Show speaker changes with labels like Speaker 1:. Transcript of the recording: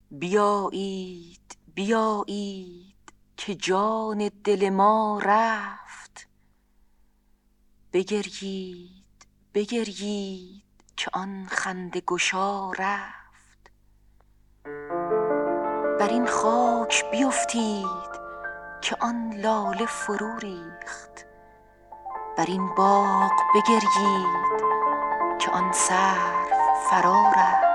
Speaker 1: بیایید بیایید که جان دل ما رفت، بگریید بگریید که آن خنده گشا رفت. بر این خاک بیفتید که آن لاله فرو ریخت، بر این باغ بگریید که آن سرو فرا رفت.